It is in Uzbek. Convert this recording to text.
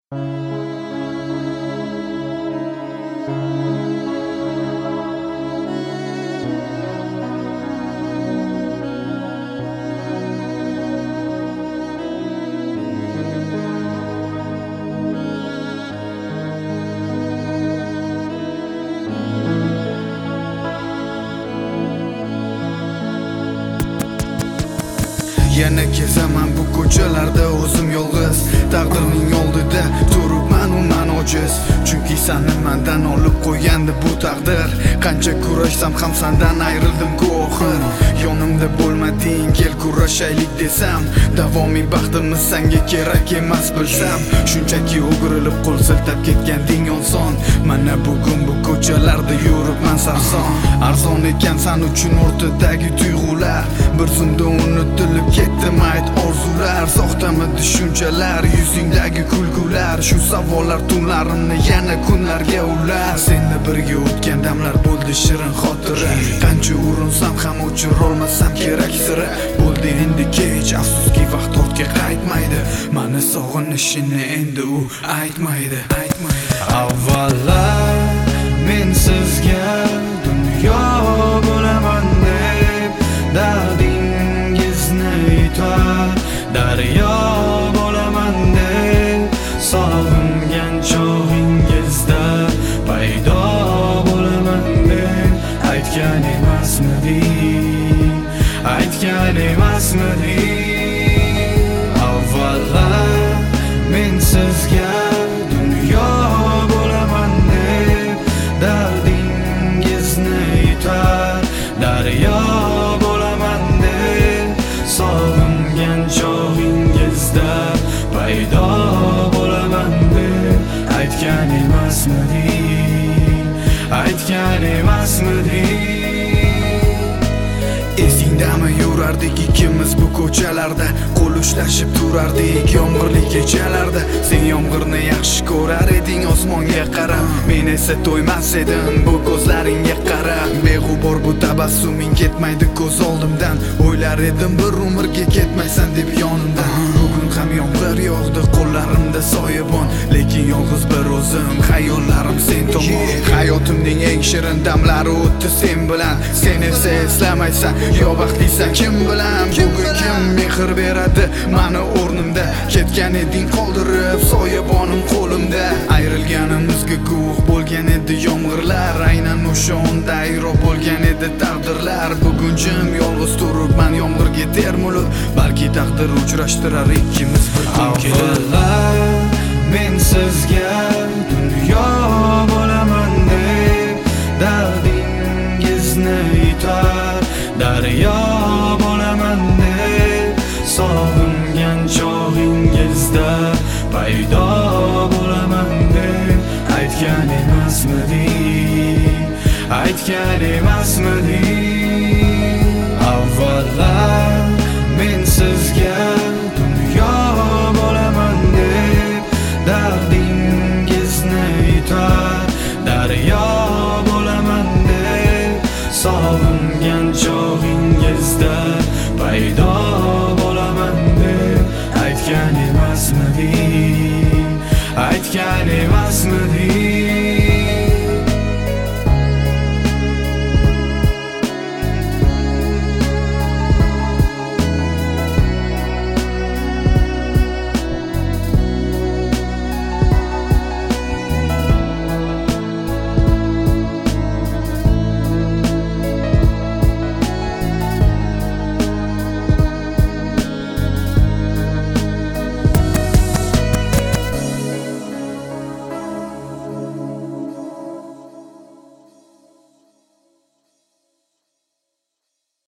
Yana kezaman bu ko'chalarda o'zim yolg'iz, taqdirning oldida turibman man ojiz. Chunki seni mendan olib qo'ygandi bu taqdir. Qancha kurashsam ham sendan ayrildim ku oxir. Yonimda bo'lmading, kel kurashaylik desam, davomiy baxtimiz senga kerak emas bilsam. Shunchaki o'girilib qo'l siltab ketganding oson. Mana bugun bu ko'chalarda yuribman sarson. Arzon ekan sen uchun o'rtadagi tuyg'ular, bir zumda unutilib ketdim ayt orzular. Soxtamidi shunchalar, yuzingdagi kulgular, shu savollar tunlarimni yana kunlarga ular. Senla birga o'tgan damlar bo'ldi shirin xotira, qancha urinsam ham o'chirolmasam kerak sira. Bo'ldi endi kech, afsuski vaqt ortga qaytmaydi, mani sog'inishini endi u aytmaydi. Avvallar men sizga dunyo bo'laman deb dardingizni aytar, daryo bo'laman deb sog'ingan chog'ingizda paydo bo'laman deb aytgan emasmiding, aytgan emasmiding? Avvallar men sizga dunyo bo'laman deb dardingizni aytar, daryo bo'laman deb sog'ingan chog'ingizda paydo bo'laman deb aytgan emasmiding, aytgan emasmiding? Esingdami yurardik ikkimiz bu ko'chalarda, qo'l ushlashib turardik yomg'irli kechalarda. Sen yomg'irni yaxshi ko'rar eding, osmonga qarab, men esa to'ymas edim bu ko'zlaringga qarab. Beg'ubor bu tabassuming ketmaydi ko'z oldimdan, o'ylar edim bir umrga ketmaysan deb yonimdan. Bugun ham yomg'ir yog'di, qo'llarimda soyabon, lekin yolg'iz bir o'zim, xayollarim sen tomon. Hayotimning eng shirin damlari o'tdi sen bilan, sen esa eslamaysan, yo baxtlisan kim bilan? Bugun kim mehr beradi mani o'rnimda? Ketgan eding qoldirib soyabonim qo'limda. Ayrilganimizga guvoh bo'lgan edi yomg'irlar, aynan o'sha onda ayro bo'lgan edi taqdirlar. Bugun jim yolg'iz turibman yomg'irga termulib, balki taqdir uchrashtirar ikkimiz bir kun kelib. Men sizga dunyo bo'laman deb dardingizni aytar, daryo bo'laman deb sog'ingan chog'ingizda paydo bo'laman deb aytgan emasmiding, aytgan emasmiding? Avvallar men sizga dunyo bo'laman deb dardingizni aytar, daryo bo'laman deb sog'ingan chog'ingizda paydo bo'laman deb aytgan emasmiding, aytgan emasmiding?